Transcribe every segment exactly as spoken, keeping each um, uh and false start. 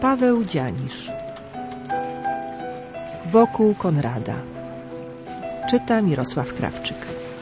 Paweł Dzianisz. Wokół Konrada. Czyta Mirosław Krawczyk.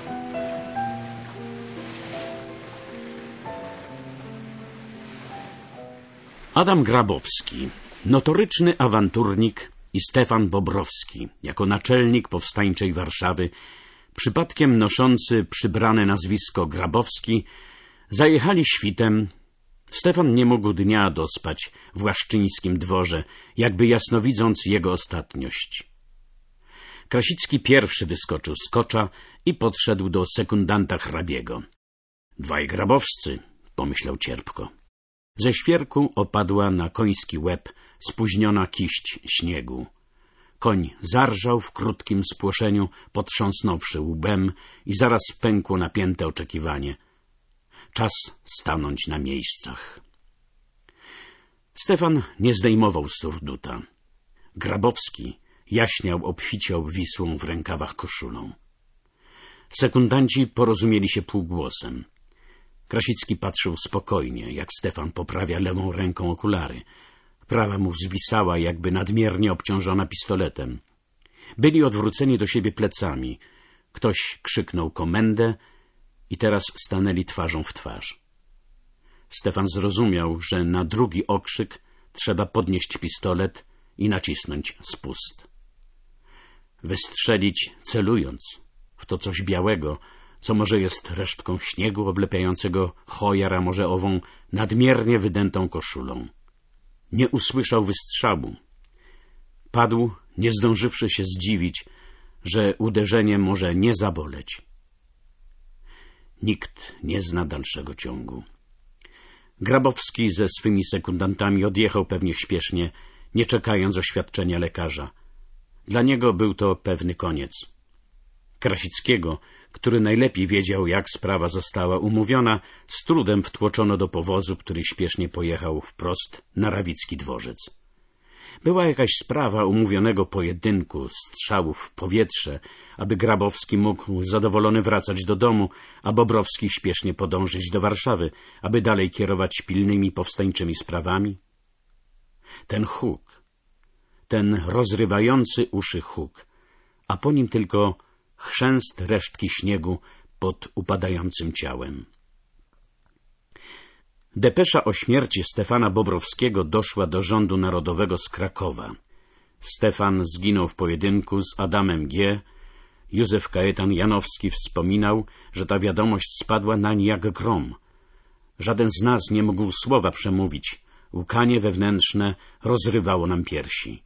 Adam Grabowski, notoryczny awanturnik, i Stefan Bobrowski, jako naczelnik powstańczej Warszawy, przypadkiem noszący przybrane nazwisko Grabowski, zajechali świtem. Stefan nie mógł dnia dospać w łaszczyńskim dworze, jakby jasnowidząc jego ostatniość. Krasicki pierwszy wyskoczył z kocza i podszedł do sekundanta hrabiego. Dwaj grabowscy, pomyślał cierpko. Ze świerku opadła na koński łeb spóźniona kiść śniegu. Koń zarżał w krótkim spłoszeniu, potrząsnąwszy łbem, i zaraz pękło napięte oczekiwanie. Czas stanąć na miejscach. Stefan nie zdejmował surduta. Grabowski jaśniał obficiał Wisłą w rękawach koszulą. Sekundanci porozumieli się półgłosem. Krasicki patrzył spokojnie, jak Stefan poprawia lewą ręką okulary. Prawa mu zwisała, jakby nadmiernie obciążona pistoletem. Byli odwróceni do siebie plecami. Ktoś krzyknął komendę i teraz stanęli twarzą w twarz. Stefan zrozumiał, że na drugi okrzyk trzeba podnieść pistolet i nacisnąć spust. Wystrzelić celując w to coś białego, co może jest resztką śniegu oblepiającego chojar, a może ową nadmiernie wydętą koszulą. Nie usłyszał wystrzału. Padł, nie zdążywszy się zdziwić, że uderzenie może nie zaboleć. Nikt nie zna dalszego ciągu. Grabowski ze swymi sekundantami odjechał pewnie śpiesznie, nie czekając oświadczenia lekarza. Dla niego był to pewny koniec. Krasickiego, który najlepiej wiedział, jak sprawa została umówiona, z trudem wtłoczono do powozu, który śpiesznie pojechał wprost na Rawicki dworzec. Była jakaś sprawa umówionego pojedynku, strzałów w powietrze, aby Grabowski mógł zadowolony wracać do domu, a Bobrowski śpiesznie podążyć do Warszawy, aby dalej kierować pilnymi powstańczymi sprawami. Ten huk, ten rozrywający uszy huk, a po nim tylko chrzęst resztki śniegu pod upadającym ciałem. Depesza o śmierci Stefana Bobrowskiego doszła do Rządu Narodowego z Krakowa. Stefan zginął w pojedynku z Adamem G. Józef Kajetan Janowski wspominał, że ta wiadomość spadła nań jak grom. Żaden z nas nie mógł słowa przemówić. Łkanie wewnętrzne rozrywało nam piersi.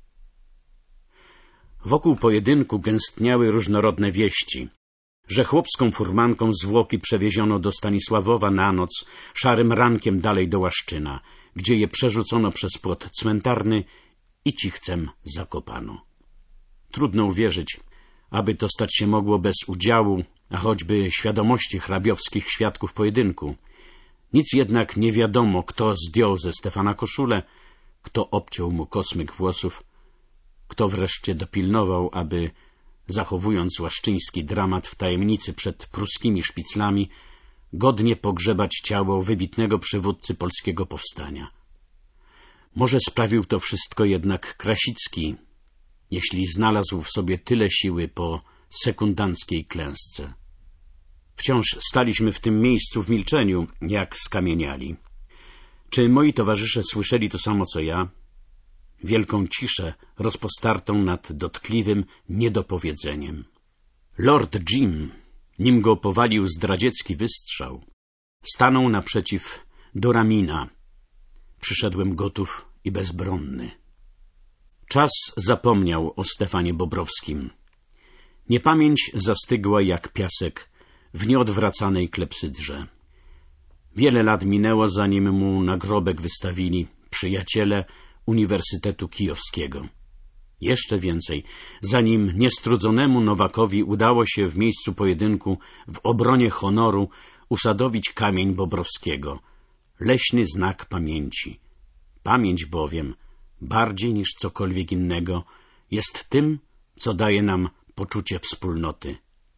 Wokół pojedynku gęstniały różnorodne wieści, że chłopską furmanką zwłoki przewieziono do Stanisławowa na noc, szarym rankiem dalej do Łaszczyna, gdzie je przerzucono przez płot cmentarny i cichcem zakopano. Trudno uwierzyć, aby to stać się mogło bez udziału, a choćby świadomości hrabiowskich świadków pojedynku. Nic jednak nie wiadomo, kto zdjął ze Stefana koszulę, kto obciął mu kosmyk włosów, kto wreszcie dopilnował, aby, zachowując łaszczyński dramat w tajemnicy przed pruskimi szpiclami, godnie pogrzebać ciało wybitnego przywódcy polskiego powstania. Może sprawił to wszystko jednak Krasicki, jeśli znalazł w sobie tyle siły po sekundanckiej klęsce. Wciąż staliśmy w tym miejscu w milczeniu, jak skamieniali. Czy moi towarzysze słyszeli to samo, co ja? Wielką ciszę rozpostartą nad dotkliwym niedopowiedzeniem. Lord Jim, nim go powalił zdradziecki wystrzał, stanął naprzeciw Doramina. Przyszedłem gotów i bezbronny. Czas zapomniał o Stefanie Bobrowskim. Niepamięć zastygła jak piasek w nieodwracanej klepsydrze. Wiele lat minęło, zanim mu nagrobek wystawili przyjaciele Uniwersytetu Kijowskiego. Jeszcze więcej, zanim niestrudzonemu Nowakowi udało się w miejscu pojedynku w obronie honoru usadowić kamień Bobrowskiego, leśny znak pamięci. Pamięć bowiem, bardziej niż cokolwiek innego, jest tym, co daje nam poczucie wspólnoty.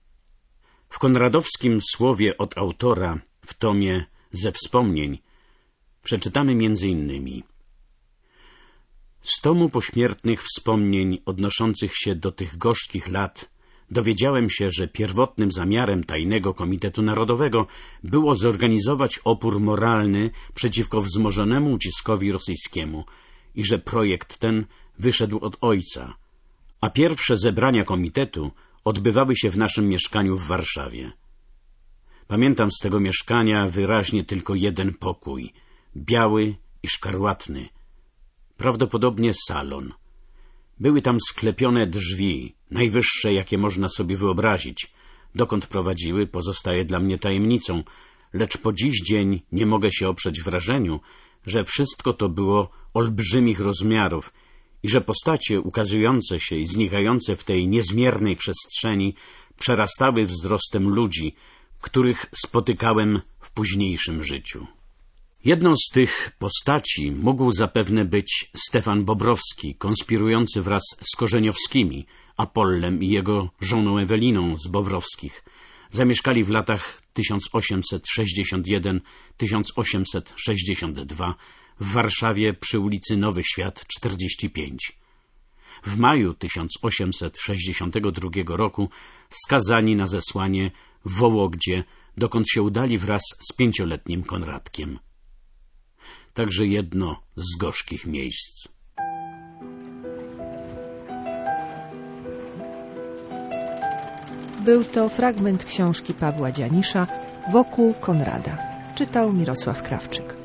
W konradowskim słowie od autora w tomie Ze wspomnień przeczytamy między innymi: Z tomu pośmiertnych wspomnień odnoszących się do tych gorzkich lat dowiedziałem się, że pierwotnym zamiarem Tajnego Komitetu Narodowego było zorganizować opór moralny przeciwko wzmożonemu uciskowi rosyjskiemu i że projekt ten wyszedł od ojca, a pierwsze zebrania komitetu odbywały się w naszym mieszkaniu w Warszawie. Pamiętam z tego mieszkania wyraźnie tylko jeden pokój, biały i szkarłatny, prawdopodobnie salon. Były tam sklepione drzwi, najwyższe, jakie można sobie wyobrazić. Dokąd prowadziły, pozostaje dla mnie tajemnicą, lecz po dziś dzień nie mogę się oprzeć wrażeniu, że wszystko to było olbrzymich rozmiarów i że postacie ukazujące się i znikające w tej niezmiernej przestrzeni przerastały wzrostem ludzi, których spotykałem w późniejszym życiu. Jedną z tych postaci mógł zapewne być Stefan Bobrowski, konspirujący wraz z Korzeniowskimi, Apollem i jego żoną Eweliną z Bobrowskich. Zamieszkali w latach tysiąc osiemset sześćdziesiąt jeden do tysiąc osiemset sześćdziesiąt dwa w Warszawie przy ulicy Nowy Świat czterdzieści pięć. W maju tysiąc osiemset sześćdziesiątego drugiego roku skazani na zesłanie w Wołogdzie, dokąd się udali wraz z pięcioletnim Konradkiem. Także jedno z gorzkich miejsc. Był to fragment książki Pawła Dzianisza Wokół Konrada. Czytał Mirosław Krawczyk.